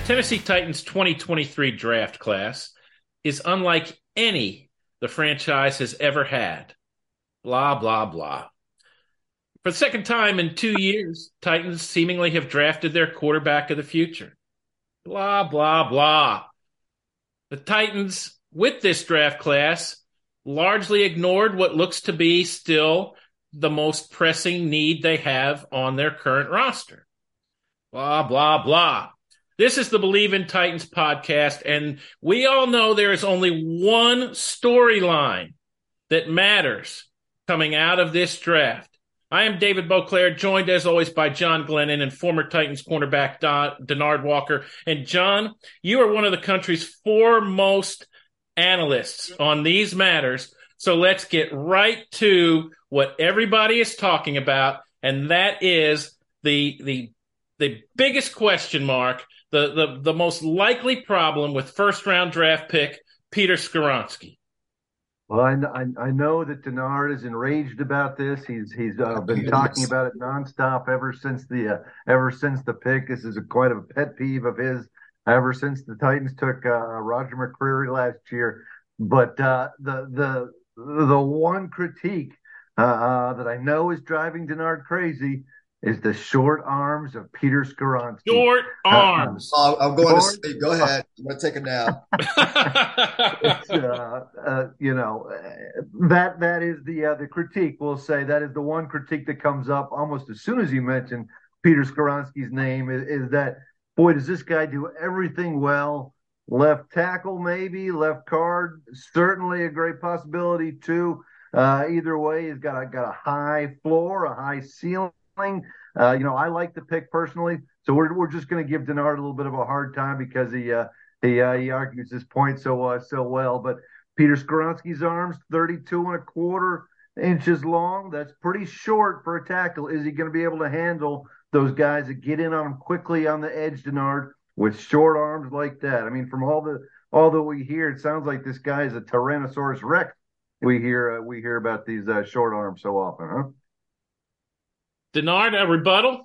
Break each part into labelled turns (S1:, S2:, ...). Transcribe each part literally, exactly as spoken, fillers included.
S1: Tennessee Titans twenty twenty-three draft class is unlike any the franchise has ever had. Blah, blah, blah. For the second time in two years, Titans seemingly have drafted their quarterback of the future. Blah, blah, blah. The Titans, with this draft class, largely ignored what looks to be still the most pressing need they have on their current roster. Blah, blah, blah. This is the Believe in Titans podcast, and we all know there is only one storyline that matters coming out of this draft. I am David Beauclair, joined as always by John Glennon and former Titans cornerback Don, Denard Walker. And John, you are one of the country's foremost analysts on these matters, so let's get right to what everybody is talking about, and that is the the the biggest question mark, the the, the most likely problem with first-round draft pick Peter Skoronski.
S2: Well, I, I, I know that Denard is enraged about this. He's he's uh, been talking about it nonstop ever since the uh, ever since the pick. This is a, quite a pet peeve of his ever since the Titans took uh, Roger McCreary last year. But uh, the the the one critique uh, uh, that I know is driving Denard crazy is the short arms of Peter Skoronski.
S1: Short arms.
S3: Uh, I'm going short, to sleep. Go ahead. I'm going to take a nap.
S2: it's, uh, uh, you know, that that is the uh, the critique. We'll say that is the one critique that comes up almost as soon as you mention Peter Skoronski's name is, is that, boy, does this guy do everything well? Left tackle, maybe. Left guard, certainly a great possibility, too. Uh, either way, he's got a, got a high floor, a high ceiling. Uh, you know, I like the pick personally, so we're we're just going to give Denard a little bit of a hard time because he uh, he uh, he argues his point so uh, so well. But Peter Skoronski's arms, thirty-two and a quarter inches long. That's pretty short for a tackle. Is he going to be able to handle those guys that get in on him quickly on the edge, Denard, with short arms like that? I mean, from all the all that we hear, it sounds like this guy is a Tyrannosaurus Rex. We hear uh, we hear about these uh, short arms so often, huh?
S1: Denard, a rebuttal?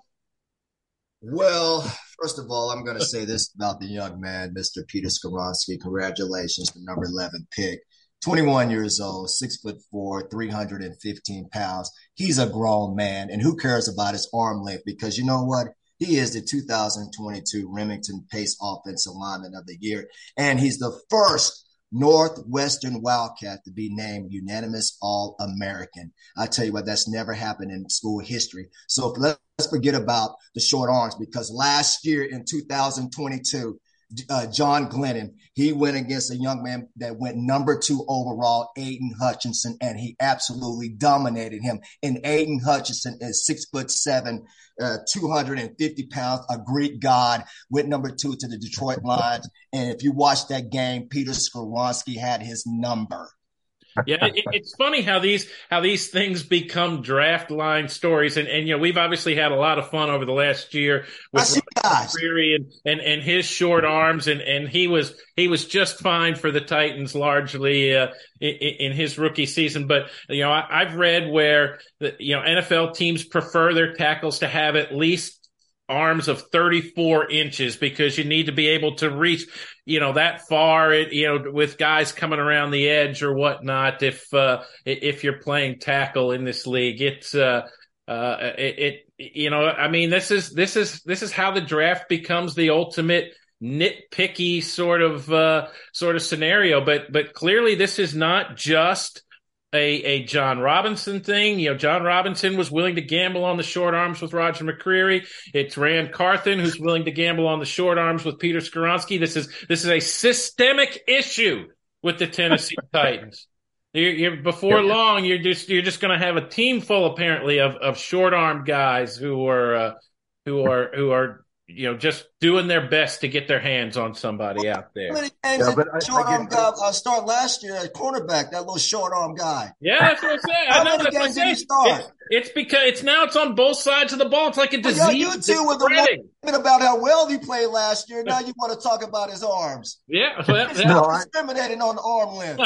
S3: Well, first of all, I'm going to say this about the young man, Mister Peter Skoronski. Congratulations, the number eleven pick. twenty-one years old, six foot four, three hundred fifteen pounds. He's a grown man, and who cares about his arm length? Because you know what? He is the two thousand twenty-two Remington Pace Offensive Lineman of the Year, and he's the first Northwestern Wildcat to be named unanimous All-American. I tell you what, that's never happened in school history. So let's forget about the short arms, because last year in two thousand twenty-two, uh, John Glennon, he went against a young man that went number two overall, Aiden Hutchinson, and he absolutely dominated him. And Aiden Hutchinson is six foot seven, uh, two hundred fifty pounds, a Greek god, went number two to the Detroit Lions. And if you watch that game, Peter Skoronski had his number.
S1: Yeah, it, it's funny how these how these things become draft line stories, and, and you know we've obviously had a lot of fun over the last year with McCreary and, and and his short arms, and, and he was he was just fine for the Titans largely uh, in, in his rookie season. But you know I, I've read where the, you know N F L teams prefer their tackles to have at least arms of thirty-four inches because you need to be able to reach, you know, that far, you know, with guys coming around the edge or whatnot. If, uh, if you're playing tackle in this league, it's, uh, uh, it, it, you know, I mean, this is, this is, this is how the draft becomes the ultimate nitpicky sort of, uh, sort of scenario. But, but clearly this is not just A, a John Robinson thing. You know, John Robinson was willing to gamble on the short arms with Roger McCreary. It's Rand Carthen who's willing to gamble on the short arms with Peter Skoronski. This is this is a systemic issue with the Tennessee Titans. You're, you're, before long, you're just you're just going to have a team full, apparently, of of short arm guys who are uh, who are who are. you know, just doing their best to get their hands on somebody out there.
S3: Yeah, but I, short arm guy uh, start last year at cornerback, that little short arm guy.
S1: Yeah, that's what I'm saying. I know that's what I'm saying. It's, it's because it's now it's on both sides of the ball. It's like a disease.
S3: Well, yeah, you two were the one about how well he played last year. Now you want to talk about his arms.
S1: Yeah, well,
S3: it's
S1: yeah.
S3: not no, discriminating I, on the arm length.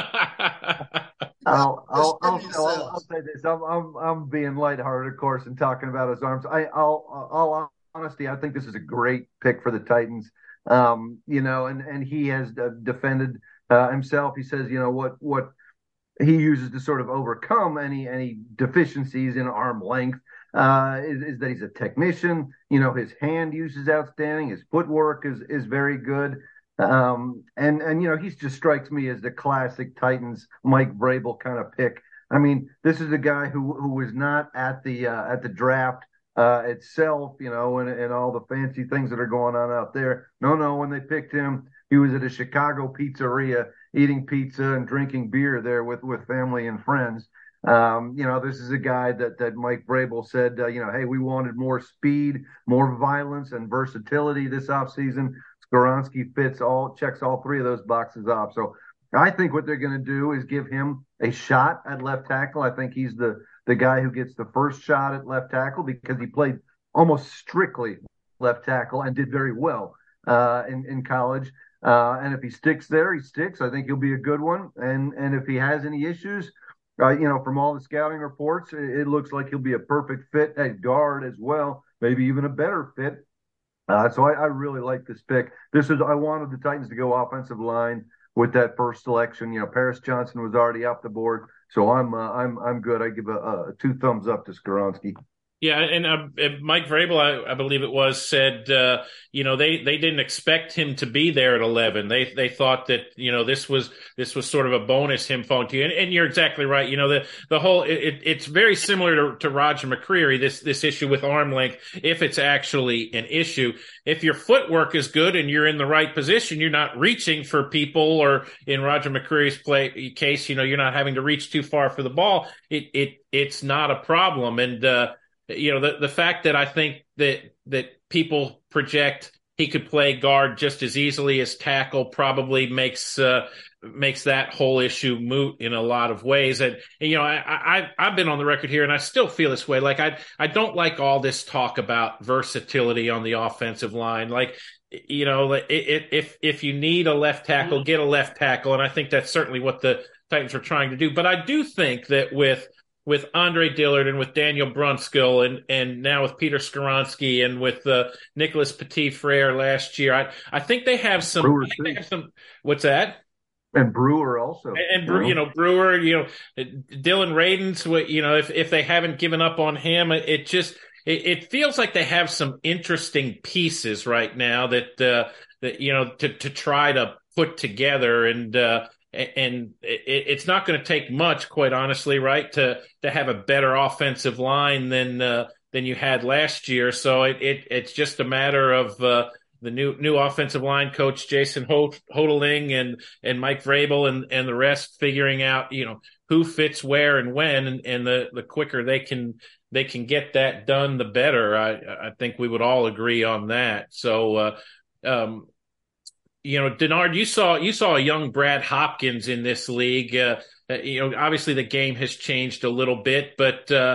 S2: I'll, I'll, I'll, I'll, I'll say this. I'm, I'm, I'm being lighthearted, of course, and talking about his arms. I, I'll, I'll honesty, I think this is a great pick for the Titans. Um, you know, and and he has uh, defended uh, himself. He says, you know, what what he uses to sort of overcome any any deficiencies in arm length uh, is, is that he's a technician. You know, his hand use is outstanding. His footwork is is very good. Um, and and you know, he just strikes me as the classic Titans Mike Vrabel kind of pick. I mean, this is a guy who who was not at the uh, at the draft uh, itself, you know, and and all the fancy things that are going on out there. No, no, when they picked him, he was at a Chicago pizzeria eating pizza and drinking beer there with with family and friends. Um, you know, this is a guy that that Mike Vrabel said, uh, you know, hey, we wanted more speed, more violence, and versatility this offseason. Skoronski fits all, checks all three of those boxes off. So I think what they're going to do is give him a shot at left tackle. I think he's the the guy who gets the first shot at left tackle because he played almost strictly left tackle and did very well uh, in in college. Uh, and if he sticks there, he sticks. I think he'll be a good one. And and if he has any issues, uh, you know, from all the scouting reports, it, it looks like he'll be a perfect fit at guard as well, maybe even a better fit. Uh, so I, I really like this pick. This is I wanted the Titans to go offensive line with that first selection. You know, Paris Johnson was already off the board, so I'm uh, I'm I'm good. I give a, a two thumbs up to Skoronski.
S1: Yeah, and uh, Mike Vrabel, I, I believe it was, said, uh, you know, they, they didn't expect him to be there at eleven. They they thought that, you know, this was this was sort of a bonus, him falling to you. And, and you're exactly right. You know, the the whole it, it's very similar to, to Roger McCreary, this this issue with arm length, if it's actually an issue. If your footwork is good and you're in the right position, you're not reaching for people, or in Roger McCreary's play case, you know, you're not having to reach too far for the ball. It it it's not a problem. And uh You know, the, the fact that I think that that people project he could play guard just as easily as tackle probably makes uh, makes that whole issue moot in a lot of ways. And, and you know, I, I I've been on the record here, and I still feel this way. Like I I don't like all this talk about versatility on the offensive line. Like, you know, if if you need a left tackle, get a left tackle, and I think that's certainly what the Titans are trying to do. But I do think that with with Andre Dillard and with Daniel Brunskill and, and now with Peter Skoronski and with uh, Nicholas Petit-Frere last year, I, I think they have some,
S2: Brewer,
S1: they have some. What's that?
S2: And Brewer also.
S1: And, and you know, Brewer, you know, Dylan Radins, you know, if, if they haven't given up on him, it just, it, it feels like they have some interesting pieces right now that, uh, that, you know, to, to try to put together. And, uh, And it's not going to take much, quite honestly, right, to to have a better offensive line than uh, than you had last year. So it, it it's just a matter of uh, the new new offensive line coach Jason Hoteling and and Mike Vrabel and, and the rest figuring out, you know, who fits where and when, and, and the, the quicker they can they can get that done, the better. I I think we would all agree on that. So. Uh, um, You know, Denard, you saw you saw a young Brad Hopkins in this league. Uh, you know, obviously the game has changed a little bit, but uh,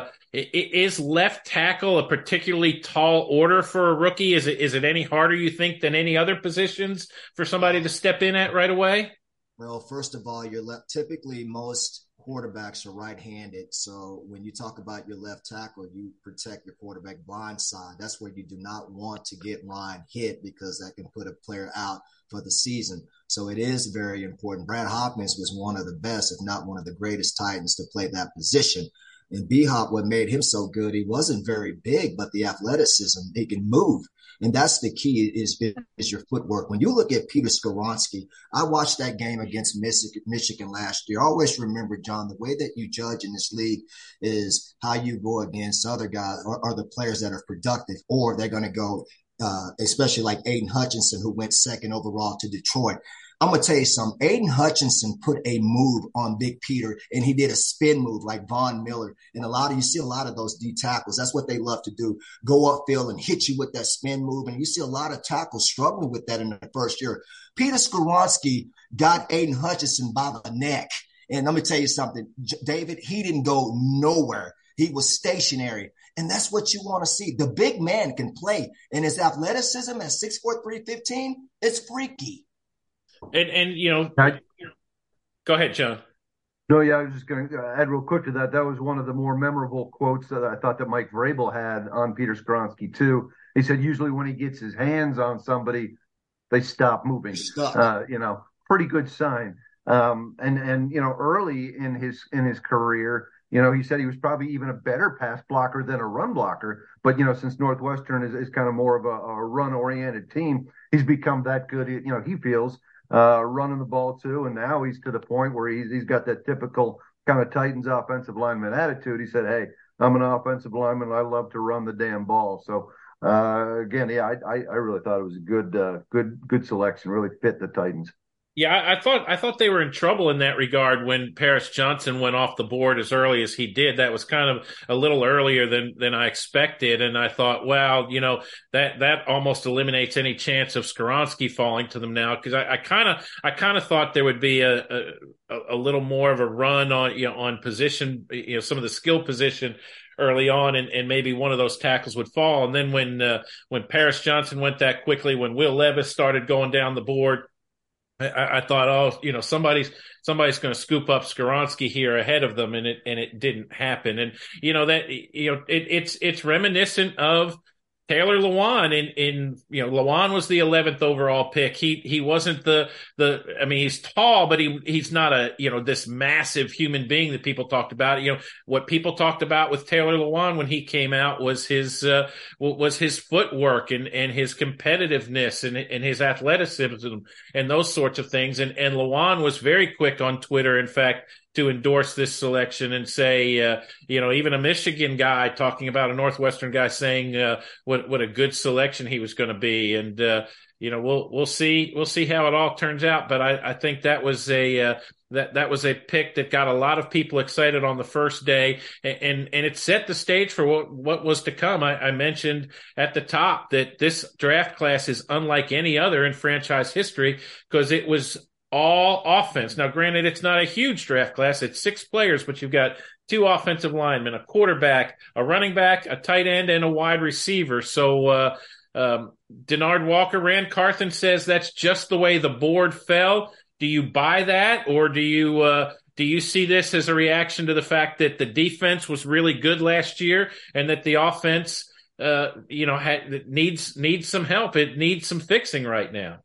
S1: is left tackle a particularly tall order for a rookie? Is it is it any harder, you think, than any other positions for somebody to step in at right away?
S3: Well, first of all, you're left. Typically, most quarterbacks are right-handed. So when you talk about your left tackle, you protect your quarterback blind side. That's where you do not want to get line hit, because that can put a player out for the season. So it is very important. Brad Hopkins was one of the best, if not one of the greatest Titans to play that position. And B-Hop, what made him so good, he wasn't very big, but the athleticism, he can move. And that's the key is, is your footwork. When you look at Peter Skoronski, I watched that game against Michigan last year. Always remember, John, the way that you judge in this league is how you go against other guys or, or the players that are productive, or they're going to go, uh, especially like Aiden Hutchinson, who went second overall to Detroit. I'm going to tell you something. Aiden Hutchinson put a move on Big Peter, and he did a spin move like Von Miller. And a lot of you see a lot of those D tackles. That's what they love to do. Go upfield and hit you with that spin move. And you see a lot of tackles struggling with that in the first year. Peter Skoronski got Aiden Hutchinson by the neck. And let me tell you something, David, he didn't go nowhere. He was stationary. And that's what you want to see. The big man can play. And his athleticism at six four, three fifteen, it's freaky.
S1: And, and you know,
S2: I,
S1: go ahead, John.
S2: No, yeah, I was just going to add real quick to that. That was one of the more memorable quotes that I thought that Mike Vrabel had on Peter Skoronski, too. He said usually when he gets his hands on somebody, they stop moving.
S3: Stop.
S2: Uh, you know, pretty good sign. Um, and and you know, early in his in his career, you know, he said he was probably even a better pass blocker than a run blocker. But you know, since Northwestern is, is kind of more of a, a run oriented team, he's become that good. You know, he feels uh, running the ball too, and now he's to the point where he's he's got that typical kind of Titans offensive lineman attitude. He said, "Hey, I'm an offensive lineman. I love to run the damn ball." So uh, again, yeah, I, I I really thought it was a good uh, good good selection. Really fit the Titans.
S1: Yeah, I, I thought I thought they were in trouble in that regard when Paris Johnson went off the board as early as he did. That was kind of a little earlier than than I expected, and I thought, well, you know, that that almost eliminates any chance of Skoronski falling to them now, because I kind of I kind of thought there would be a, a a little more of a run on you know on position, you know, some of the skill position early on, and, and maybe one of those tackles would fall. And then when uh, when Paris Johnson went that quickly, when Will Levis started going down the board, I, I thought, oh, you know, somebody's somebody's going to scoop up Skoronski here ahead of them, and it and it didn't happen. And you know that you know it, it's it's reminiscent of Taylor Lewan. In in you know Lewan was the eleventh overall pick. He he wasn't the the I mean he's tall, but he he's not a you know this massive human being that people talked about. You know what people talked about with Taylor Lewan when he came out was his uh, was his footwork and and his competitiveness and and his athleticism and those sorts of things. And and Lewan was very quick on Twitter, in fact, to endorse this selection and say, uh, you know, even a Michigan guy talking about a Northwestern guy saying uh, what what a good selection he was going to be. And uh, you know, we'll we'll see we'll see how it all turns out. But I, I think that was a uh, that that was a pick that got a lot of people excited on the first day, and and, and it set the stage for what what was to come. I, I mentioned at the top that this draft class is unlike any other in franchise history because it was all offense. Now, granted, it's not a huge draft class. It's six players, but you've got two offensive linemen, a quarterback, a running back, a tight end, and a wide receiver. So uh, um, Denard Walker, Rand Carthen says that's just the way the board fell. Do you buy that, or do you uh, do you see this as a reaction to the fact that the defense was really good last year and that the offense, uh, you know, had, needs needs some help? It needs some fixing right now.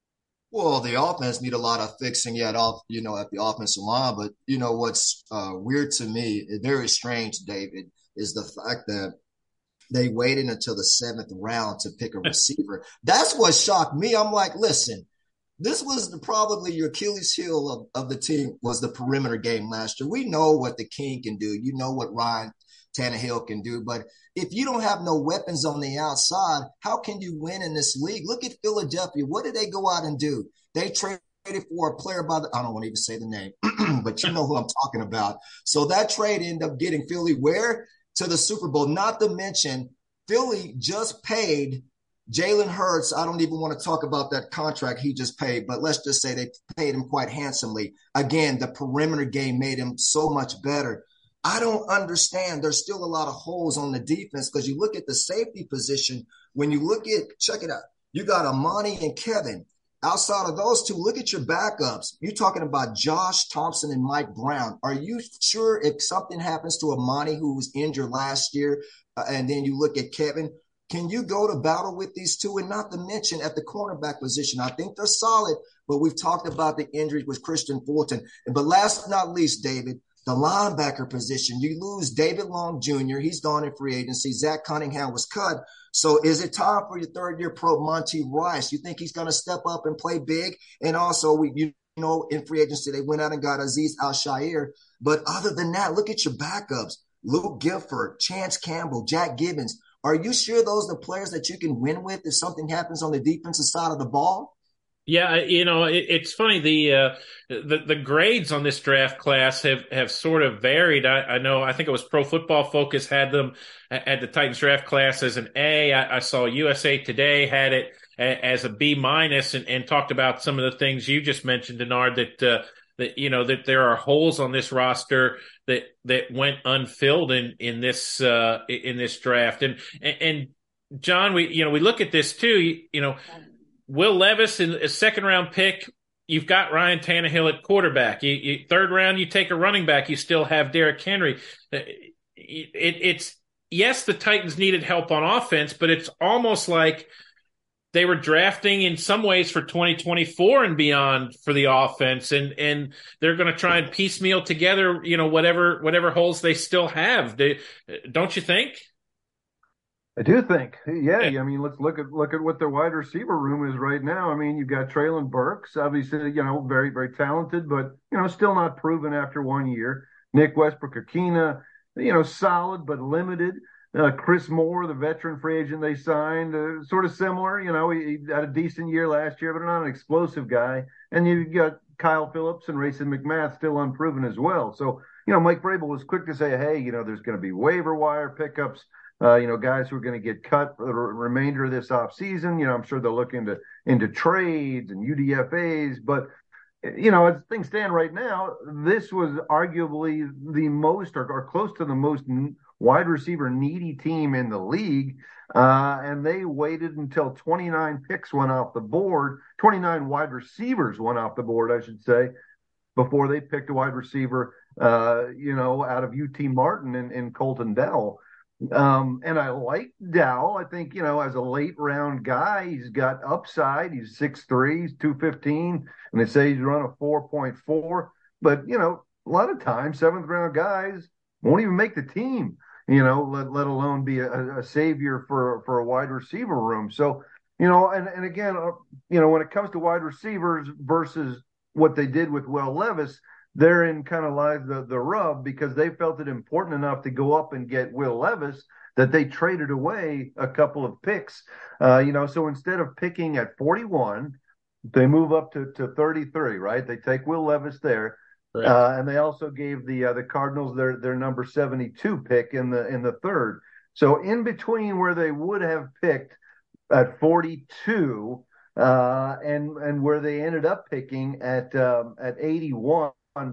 S3: Well, the offense need a lot of fixing yet off, you know, at the offensive line. But, you know, what's uh, weird to me, very strange, David, is the fact that they waited until the seventh round to pick a receiver. That's what shocked me. I'm like, listen, this was the, probably your Achilles heel of, of the team was the perimeter game last year. We know what the King can do. You know what Ryan Tannehill can do. But if you don't have no weapons on the outside, how can you win in this league? Look at Philadelphia. What did they go out and do? They traded for a player by the – I don't want to even say the name, but you know who I'm talking about. So that trade ended up getting Philly where? To the Super Bowl. Not to mention Philly just paid Jalen Hurts. I don't even want to talk about that contract he just paid, but let's just say they paid him quite handsomely. Again, the perimeter game made him so much better. I don't understand. There's still a lot of holes on the defense because you look at the safety position. When you look at, check it out, you got Amani and Kevin. Outside of those two, look at your backups. You're talking about Josh Thompson and Mike Brown. Are you sure if something happens to Amani, who was injured last year, uh, and then you look at Kevin, can you go to battle with these two? And not to mention at the cornerback position, I think they're solid, but we've talked about the injuries with Christian Fulton. But last but not least, David, the linebacker position, you lose David Long Junior He's gone in free agency. Zach Cunningham was cut. So is it time for your third-year pro, Monty Rice? You think he's going to step up and play big? And also, we, you know, in free agency, they went out and got Azeez Al-Shaair. But other than that, look at your backups. Luke Gifford, Chance Campbell, Jack Gibbons. Are you sure those are the players that you can win with if something happens on the defensive side of the ball?
S1: Yeah, you know, it, it's funny. The, uh, the the grades on this draft class have, have sort of varied. I, I know, I think it was Pro Football Focus had them at the Titans draft class as an A. I, I saw U S A Today had it a, as a B minus, and, and talked about some of the things you just mentioned, Denard, that uh, that you know that there are holes on this roster that that went unfilled in in this uh, in this draft. And and John, we you know we look at this too. You, you know. Will Levis in a second round pick. You've got Ryan Tannehill at quarterback. You, you, third round, you take a running back. You still have Derrick Henry. It, it, it's yes, the Titans needed help on offense, but it's almost like they were drafting in some ways for twenty twenty-four and beyond for the offense, and and they're going to try and piecemeal together, you know, whatever whatever holes they still have. They, don't you think?
S2: I do think, yeah. I mean, let's look at look at what their wide receiver room is right now. I mean, you've got Treylon Burks, obviously, you know, very very talented, but you know, still not proven after one year. Nick Westbrook-Akina, you know, solid but limited. Uh, Chris Moore, the veteran free agent they signed, uh, sort of similar. You know, he, he had a decent year last year, but not an explosive guy. And you've got Kyle Phillips and Rayson McMath still unproven as well. So, you know, Mike Vrabel was quick to say, hey, you know, there's going to be waiver wire pickups. Uh, you know, guys who are going to get cut for the remainder of this offseason. You know, I'm sure they'll look into into trades and U D F As. But, you know, as things stand right now, this was arguably the most or, or close to the most wide receiver needy team in the league. Uh, and they waited until twenty-nine picks went off the board, twenty-nine wide receivers went off the board, I should say, before they picked a wide receiver, uh, you know, out of U T Martin and, and Colton Dowell. Um, and I like Dowell. I think, you know, as a late round guy, he's got upside. He's six three, he's two fifteen, and they say he's run a four point four. But, you know, a lot of times seventh round guys won't even make the team, you know, let, let alone be a, a savior for, for a wide receiver room. So, you know, and, and again, uh, you know, when it comes to wide receivers versus what they did with Will Levis, therein kind of lies the, the rub, because they felt it important enough to go up and get Will Levis that they traded away a couple of picks. Uh, you know, so instead of picking at forty-one, they move up to, to thirty-three, right? They take Will Levis there. Right. Uh, and they also gave the uh, the Cardinals their their number seventy-two pick in the in the third. So in between where they would have picked at forty-two uh, and and where they ended up picking at um, at eighty-one,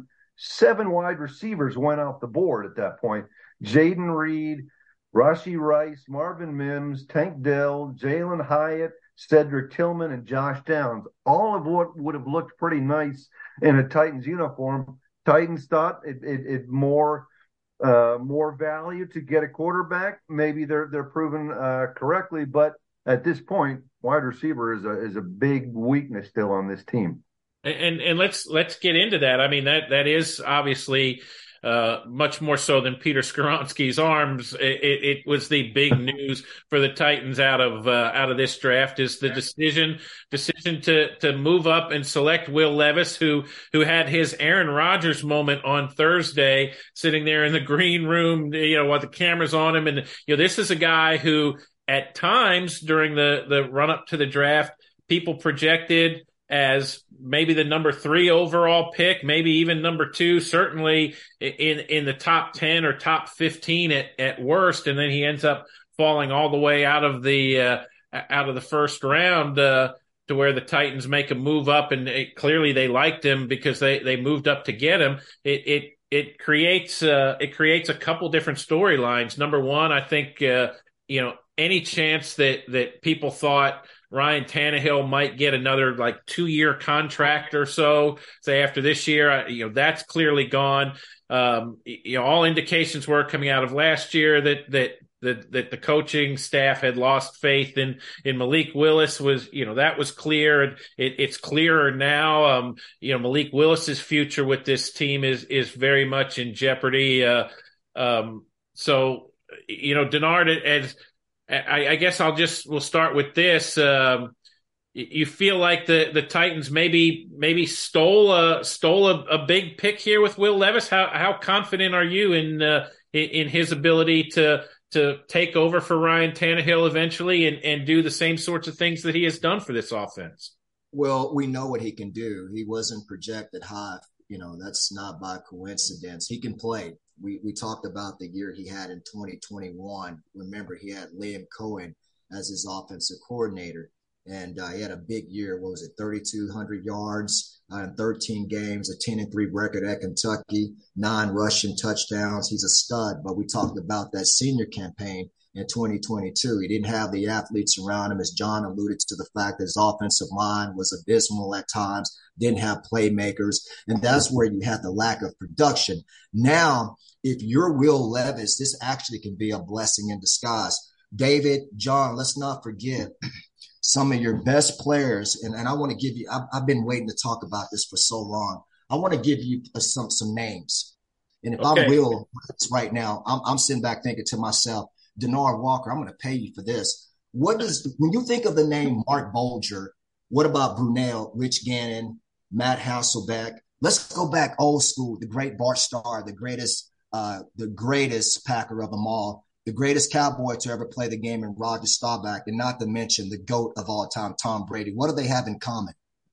S2: seven wide receivers went off the board at that point. Jaden Reed, Rashee Rice, Marvin Mims, Tank Dell, Jalen Hyatt, Cedric Tillman, and Josh Downs, all of what would have looked pretty nice in a Titans uniform. Titans thought it, it, it more uh, more value to get a quarterback. Maybe they're they're proven uh, correctly, but at this point, wide receiver is a is a big weakness still on this team.
S1: And and let's let's get into that. I mean, that that is obviously uh, much more so than Peter Skoronski's arms. It, it, it was the big news for the Titans out of uh, out of this draft is the decision decision to to move up and select Will Levis, who who had his Aaron Rodgers moment on Thursday, sitting there in the green room, you know, with the cameras on him, and you know, this is a guy who at times during the the run up to the draft, people projected as maybe the number three overall pick, maybe even number two, certainly in, in the top ten or top fifteen at, at worst. And then he ends up falling all the way out of the, uh, out of the first round, uh, to where the Titans make a move up, and it, clearly they liked him because they, they moved up to get him. It, it, it creates, uh, it creates a couple different storylines. Number one, I think, uh, you know, any chance that, that people thought Ryan Tannehill might get another like two-year contract or so, say after this year, you know, that's clearly gone. Um, you know, all indications were coming out of last year that that that that the coaching staff had lost faith in in Malik Willis. Was, you know, that was clear. It, it's clearer now. Um, you know, Malik Willis's future with this team is is very much in jeopardy. Uh, um, so, you know, Denard, as I, I guess I'll just we'll start with this. Um, you feel like the, the Titans maybe maybe stole a stole a, a big pick here with Will Levis. How how confident are you in uh, in, in his ability to to take over for Ryan Tannehill eventually and, and do the same sorts of things that he has done for this offense?
S3: Well, we know what he can do. He wasn't projected high. You know, that's not by coincidence. He can play. We we talked about the year he had in twenty twenty-one. Remember, he had Liam Cohen as his offensive coordinator, and uh, he had a big year. What was it, thirty-two hundred yards uh, in thirteen games, a ten and three record at Kentucky, nine rushing touchdowns. He's a stud. But we talked about that senior campaign in twenty twenty-two. He didn't have the athletes around him, as John alluded to the fact that his offensive line was abysmal at times, didn't have playmakers, and that's where you had the lack of production. Now, if you're Will Levis, this actually can be a blessing in disguise. David, John, let's not forget, some of your best players, and, and I want to give you, I've, I've been waiting to talk about this for so long. I want to give you some some names. And if okay. I'm Will right now, I'm, I'm sitting back thinking to myself, Denard Walker, I'm going to pay you for this. What does, when you think of the name Mark Bulger, what about Brunell, Rich Gannon, Matt Hasselbeck? Let's go back old school, the great Bart Starr, the greatest, uh, the greatest Packer of them all, the greatest Cowboy to ever play the game in Roger Staubach, and not to mention the GOAT of all time, Tom Brady. What do they have in common?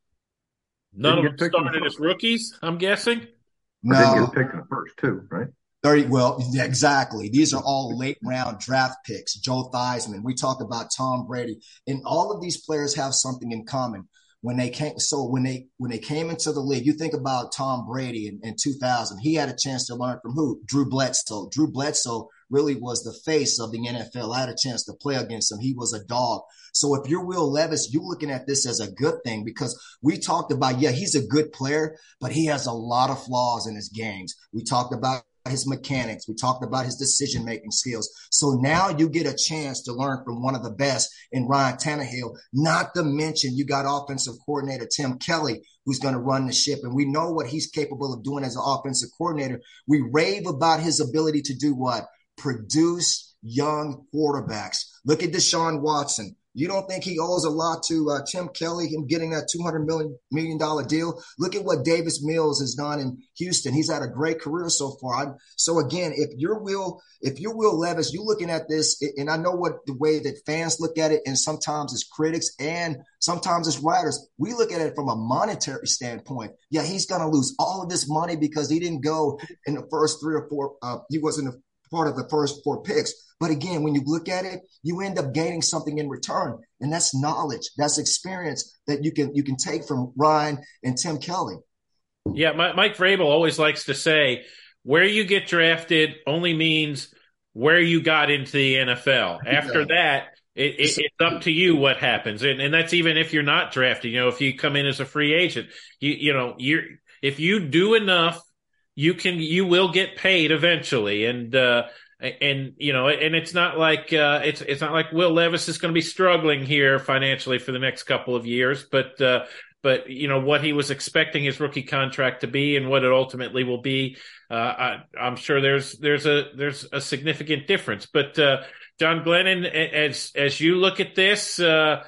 S1: None of them started as rookies, I'm guessing.
S2: No. They didn't get picked in the first two, right?
S3: thirty, well, yeah, exactly. These are all late round draft picks. Joe Theismann. We talk about Tom Brady. And all of these players have something in common. When they came, so when they when they came into the league, you think about Tom Brady in, in two thousand. He had a chance to learn from who? Drew Bledsoe. Drew Bledsoe really was the face of the N F L. I had a chance to play against him. He was a dog. So if you're Will Levis, you're looking at this as a good thing because we talked about, yeah, he's a good player, but he has a lot of flaws in his games. We talked about his mechanics. We talked about his decision-making skills. So now you get a chance to learn from one of the best in Ryan Tannehill, not to mention you got offensive coordinator Tim Kelly, who's going to run the ship. And we know what he's capable of doing as an offensive coordinator. We rave about his ability to do what? Produce young quarterbacks. Look at Deshaun Watson. You don't think he owes a lot to uh, Tim Kelly, him getting that two hundred million dollars deal? Look at what Davis Mills has done in Houston. He's had a great career so far. I, so, again, if you're Will, if you're Will Levis, you're looking at this, and I know what the way that fans look at it, and sometimes as critics and sometimes as writers, we look at it from a monetary standpoint. Yeah, he's going to lose all of this money because he didn't go in the first three or four uh, – he wasn't a part of the first four picks. But again, when you look at it, you end up gaining something in return, and that's knowledge, that's experience that you can you can take from Ryan and Tim Kelly.
S1: Yeah, Mike Vrabel always likes to say, where you get drafted only means where you got into the N F L. After yeah. that, it, it, it's up to you what happens, and, and that's even if you're not drafted. You know, if you come in as a free agent, you you know you're if you do enough, you can you will get paid eventually, and. uh And, you know, and it's not like uh, it's it's not like Will Levis is going to be struggling here financially for the next couple of years. But, uh, but you know, what he was expecting his rookie contract to be and what it ultimately will be, uh, I, I'm sure there's there's a there's a significant difference. But, uh, John Glennon, as as you look at this, uh,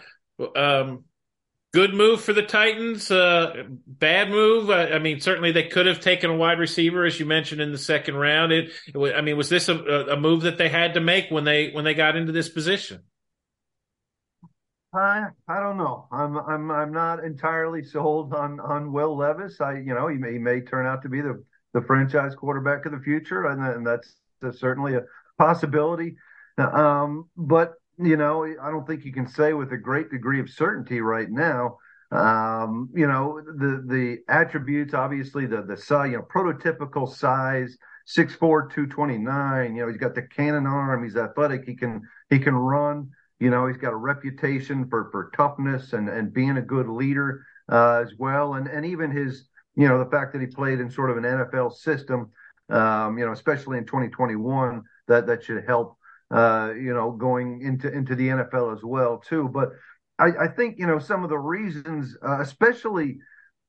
S1: um, good move for the Titans, uh, bad move. I, I mean, certainly they could have taken a wide receiver, as you mentioned in the second round. It, it I mean, was this a, a move that they had to make when they when they got into this position?
S2: I I don't know. I'm I'm I'm not entirely sold on on Will Levis. I you know he may he may turn out to be the the franchise quarterback of the future, and, and that's, that's certainly a possibility. Um, but. You know, I don't think you can say with a great degree of certainty right now. Um, you know, the the attributes, obviously, the the size, you know, prototypical size, six four, two twenty-nine. You know, he's got the cannon arm. He's athletic. He can he can run. You know, he's got a reputation for for toughness and and being a good leader uh, as well. And and even his, you know, the fact that he played in sort of an N F L system, um, you know, especially in twenty twenty-one, that that should help. Uh, you know, going into, into the N F L as well, too. But I, I think, you know, some of the reasons, uh, especially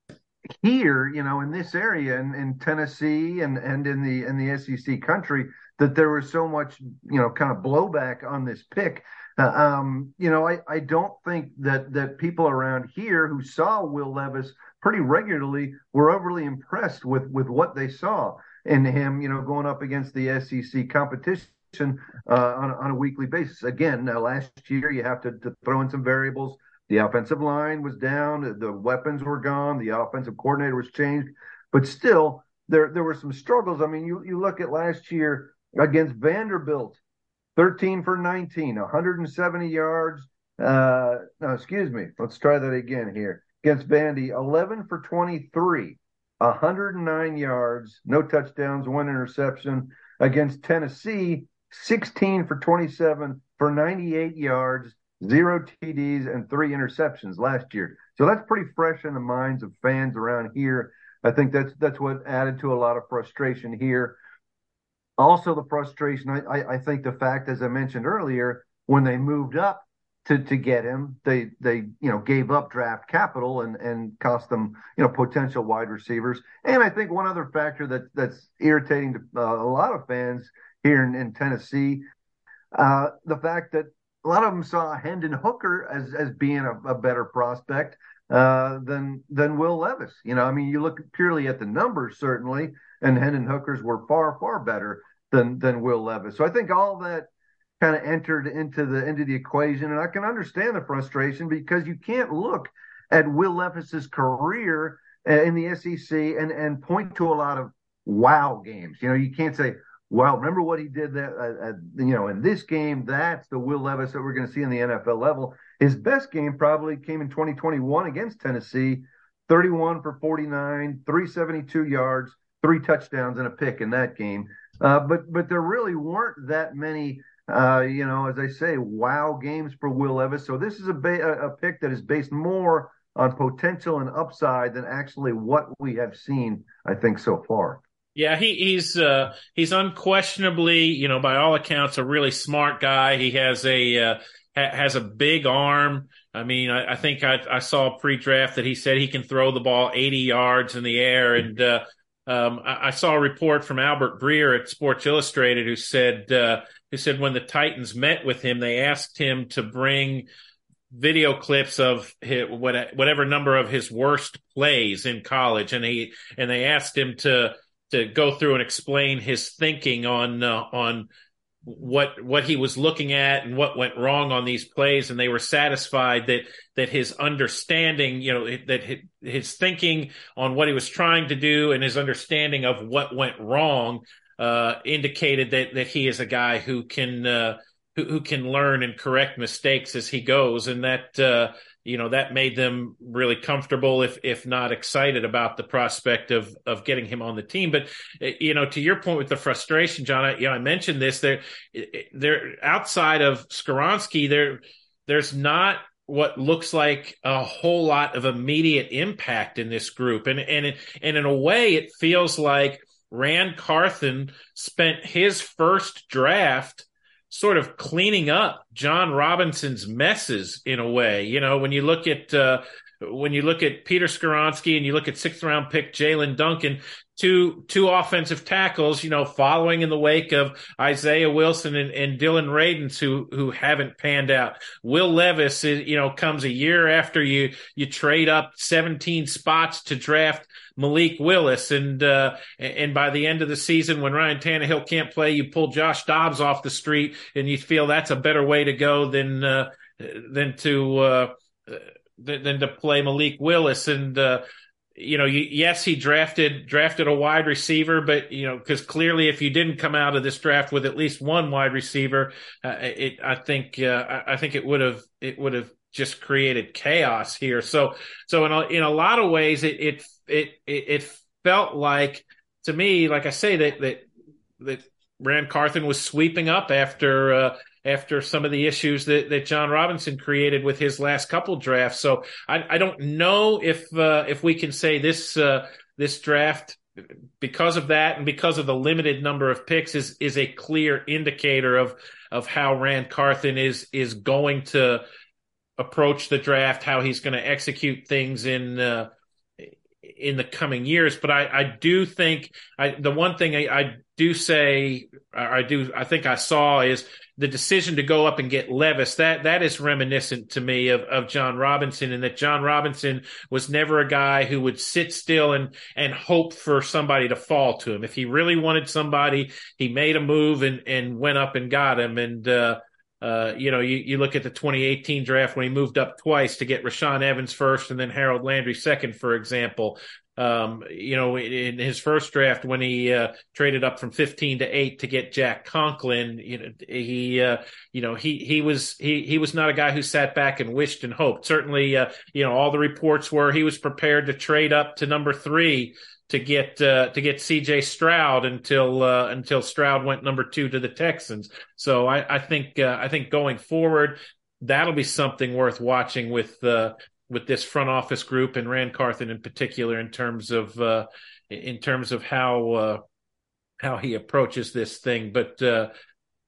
S2: here, you know, in this area in, in Tennessee and, and in the in the S E C country, that there was so much, you know, kind of blowback on this pick. Uh, um, you know, I, I don't think that that people around here who saw Will Levis pretty regularly were overly impressed with, with what they saw in him, you know, going up against the S E C competition. Uh, on, on a weekly basis. Again, now last year you have to, to throw in some variables. The offensive line was down, the weapons were gone, the offensive coordinator was changed, but still there there were some struggles. I mean, you, you look at last year against Vanderbilt, thirteen for nineteen, one hundred seventy yards. Uh, no, excuse me. Let's try that again here. Against Vandy, eleven for twenty-three, one hundred nine yards, no touchdowns, one interception. Against Tennessee, sixteen for twenty-seven for ninety-eight yards, zero T Ds, and three interceptions last year. So that's pretty fresh in the minds of fans around here. I think that's that's what added to a lot of frustration here. Also, the frustration, I, I, I think the fact, as I mentioned earlier, when they moved up to to get him. They they you know gave up draft capital and and cost them you know potential wide receivers. And I think one other factor that that's irritating to uh, a lot of fans here in, in Tennessee, uh, the fact that a lot of them saw Hendon Hooker as as being a, a better prospect uh, than than Will Levis. You know, I mean, you look purely at the numbers, certainly, and Hendon Hookers were far far better than than Will Levis. So I think all that kind of entered into the into the equation, and I can understand the frustration because you can't look at Will Levis's career in the S E C and and point to a lot of wow games. You know, you can't say, "Wow, remember what he did that uh, uh, you know in this game? That's the Will Levis that we're going to see in the N F L level." His best game probably came in twenty twenty-one against Tennessee, thirty-one for forty-nine, three hundred seventy-two yards, three touchdowns, and a pick in that game. Uh, but but there really weren't that many. Uh, you know, as I say, wow games for Will Levis. So this is a, ba- a pick that is based more on potential and upside than actually what we have seen, I think, so far.
S1: Yeah, he, he's uh, he's unquestionably, you know, by all accounts, a really smart guy. He has a uh, ha- has a big arm. I mean, I, I think I, I saw pre-draft that he said he can throw the ball eighty yards in the air. And uh, um, I, I saw a report from Albert Breer at Sports Illustrated who said uh, who said when the Titans met with him, they asked him to bring video clips of his, whatever number of his worst plays in college, and he and they asked him to to go through and explain his thinking on uh, on what what he was looking at and what went wrong on these plays, and they were satisfied that that his understanding, you know, that his thinking on what he was trying to do and his understanding of what went wrong uh, indicated that that he is a guy who can uh, who, who can learn and correct mistakes as he goes, and that uh, you know that made them really comfortable, if if not excited, about the prospect of of getting him on the team. But you know, to your point with the frustration, John, I, you know, I mentioned this. There, there outside of Skoronski, there there's not what looks like a whole lot of immediate impact in this group, and and it, and in a way, it feels like Ran Carthon spent his first draft sort of cleaning up John Robinson's messes in a way. You know, when you look at uh, when you look at Peter Skoronski and you look at sixth round pick Jalen Duncan, two two offensive tackles, you know, following in the wake of Isaiah Wilson and, and Dylan Radins, who who haven't panned out. Will Levis, is, you know, comes a year after you you trade up seventeen spots to draft Malik Willis, and uh, and by the end of the season, when Ryan Tannehill can't play, you pull Josh Dobbs off the street, and you feel that's a better way to go than uh, than to uh, than, than to play Malik Willis. And uh, you know, you, yes, he drafted drafted a wide receiver, but you know, because clearly, if you didn't come out of this draft with at least one wide receiver, uh, it I think uh, I, I think it would have it would have just created chaos here. So so in a, in a lot of ways, it it it it felt like, to me, like I say, that that that Ran Carthon was sweeping up after uh, after some of the issues that, that John Robinson created with his last couple drafts. So I, I don't know if uh, if we can say this uh, this draft, because of that and because of the limited number of picks, is is a clear indicator of of how Ran Carthon is is going to approach the draft, how he's going to execute things in uh, in the coming years. But I, I do think I, the one thing I, I do say I do I think I saw is the decision to go up and get Levis. That that is reminiscent to me of, of John Robinson, and that John Robinson was never a guy who would sit still and and hope for somebody to fall to him. If he really wanted somebody, he made a move and and went up and got him. And uh, Uh, you know, you, you look at the twenty eighteen draft when he moved up twice to get Rashaan Evans first and then Harold Landry second, for example. Um, you know, in, in his first draft when he uh, traded up from fifteen to eight to get Jack Conklin, you know, he, uh, you know, he he was he he was not a guy who sat back and wished and hoped. Certainly, uh, you know, all the reports were he was prepared to trade up to number three to get uh, to get C J Stroud until uh, until Stroud went number two to the Texans. So I, I think uh, I think going forward, that'll be something worth watching with uh, with this front office group and Ran Carthon in particular, in terms of uh, in terms of how uh, how he approaches this thing. But uh,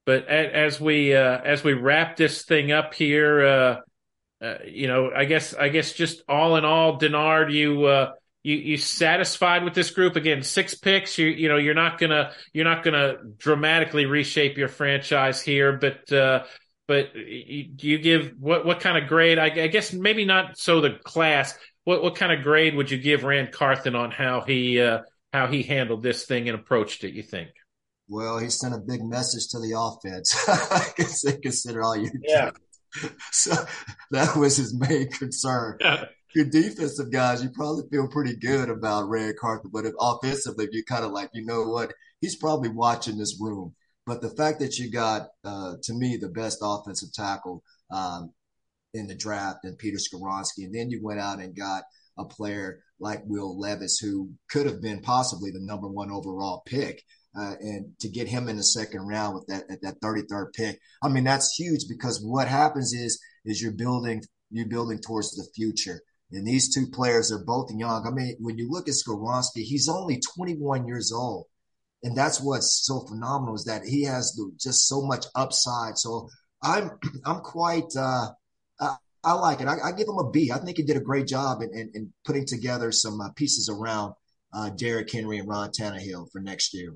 S1: but as we uh, as we wrap this thing up here, uh, uh, you know, I guess I guess just all in all, Denard, you uh, you you satisfied with this group? Again, six picks. You you know you're not gonna you're not gonna dramatically reshape your franchise here, but uh, but you, do you give what what kind of grade? I, I guess maybe not so the class. What what kind of grade would you give Ran Carthon on how he uh, how he handled this thing and approached it? You think?
S3: Well, he sent a big message to the offense. Consider all you
S1: yeah.
S3: So that was his main concern.
S1: Yeah.
S3: Your defensive guys, you probably feel pretty good about Ran Carthon, but if offensively, you kind of like, you know what, he's probably watching this room. But the fact that you got, uh, to me, the best offensive tackle um, in the draft and Peter Skoronski, and then you went out and got a player like Will Levis, who could have been possibly the number one overall pick. Uh, and to get him in the second round with that at that thirty-third pick, I mean, that's huge, because what happens is is you're building you're building towards the future. And these two players are both young. I mean, when you look at Skoronski, he's only twenty-one years old, and that's what's so phenomenal, is that he has the, just so much upside. So I'm I'm quite uh, I, I like it. I, I give him a B. I think he did a great job in, in, in putting together some uh, pieces around uh, Derrick Henry and Ron Tannehill for next year.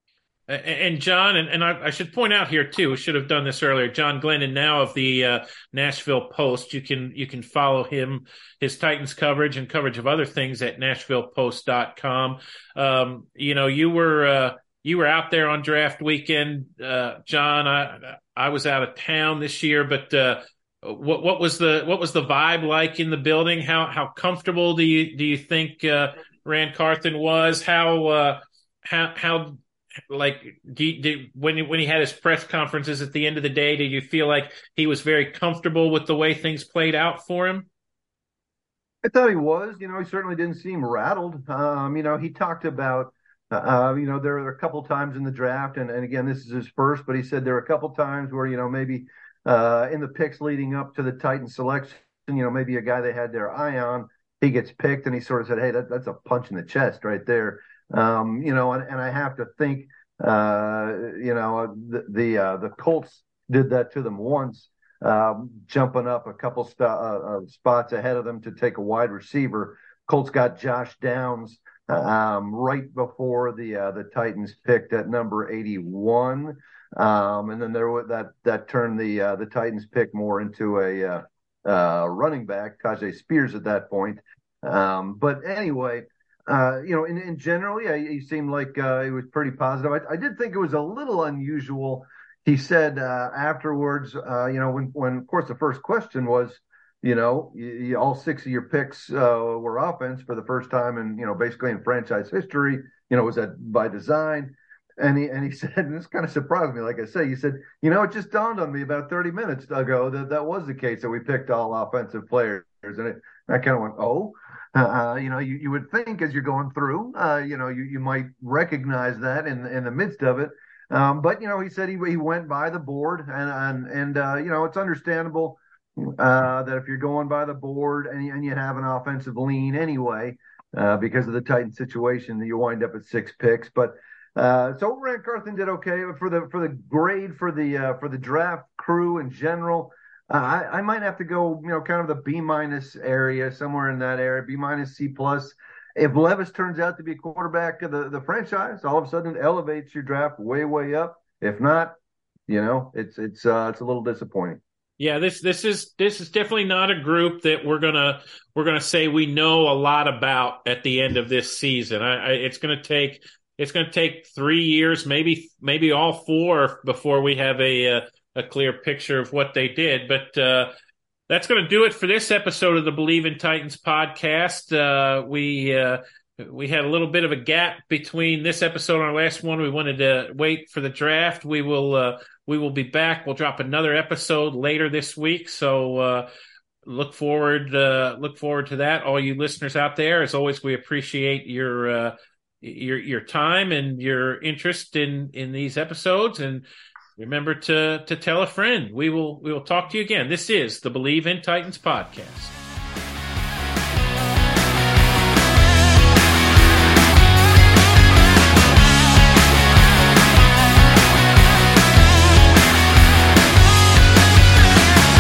S1: And John, and, and I, I should point out here too, we should have done this earlier. John Glennon, now of the uh, Nashville Post, you can you can follow him, his Titans coverage and coverage of other things at Nashville Post dot com. Um, you know, you were uh, you were out there on draft weekend, uh, John. I I was out of town this year, but uh, what what was the what was the vibe like in the building? How how comfortable do you do you think uh, Ran Carthon was? How uh, how how Like, do you, do, when he, when he had his press conferences at the end of the day, did you feel like he was very comfortable with the way things played out for him?
S2: I thought he was. You know, he certainly didn't seem rattled. Um, you know, he talked about, uh, you know, there were a couple times in the draft, and, and again, this is his first, but he said there were a couple times where, you know, maybe uh, in the picks leading up to the Titans selection, you know, maybe a guy they had their eye on, he gets picked, and he sort of said, hey, that, that's a punch in the chest right there. Um, you know, and, and I have to think, uh, you know, the the, uh, the Colts did that to them once, um, jumping up a couple st- uh, uh, spots ahead of them to take a wide receiver. Colts got Josh Downs um, right before the uh, the Titans picked at number eighty-one, um, and then there was that that turned the uh, the Titans pick more into a uh, uh, running back, Tajay Spears at that point. Um, but anyway. Uh, you know, in, in generally, I, he seemed like uh, he was pretty positive. I, I did think it was a little unusual. He said uh, afterwards, uh, you know, when, when, of course, the first question was, you know, you, you, all six of your picks uh, were offense for the first time in, you know, basically in franchise history. You know, was that by design? And he and he said, and this kind of surprised me, like I say, he said, you know, it just dawned on me about thirty minutes ago that that was the case, that we picked all offensive players. And it, I kind of went, oh. Uh, you know, you, you would think as you're going through, uh, you know, you, you might recognize that in in the midst of it. Um, but, you know, he said he he went by the board, and, and, and uh, you know, it's understandable uh, that if you're going by the board and you, and you have an offensive lean anyway, uh, because of the Titans situation, you wind up at six picks. But uh, so Ran Carthon did okay for the for the grade for the uh, for the draft crew in general. Uh, I, I might have to go, you know, kind of the B minus area, somewhere in that area, B minus, C plus. If Levis turns out to be quarterback of the, the franchise, all of a sudden it elevates your draft way, way up. If not, you know, it's it's uh, it's a little disappointing.
S1: Yeah, this this is this is definitely not a group that we're gonna we're gonna say we know a lot about at the end of this season. I, I, it's gonna take it's gonna take three years, maybe maybe all four, before we have a. Uh, a clear picture of what they did. But uh, that's going to do it for this episode of the Believe in Titans podcast. Uh, we uh, we had a little bit of a gap between this episode and our last one. We wanted to wait for the draft. We will uh, we will be back. We'll drop another episode later this week. So uh, look forward uh, look forward to that. All you listeners out there, as always, we appreciate your uh, your your time and your interest in in these episodes. And remember to to tell a friend. We will we will talk to you again. This is the Believe in Titans podcast.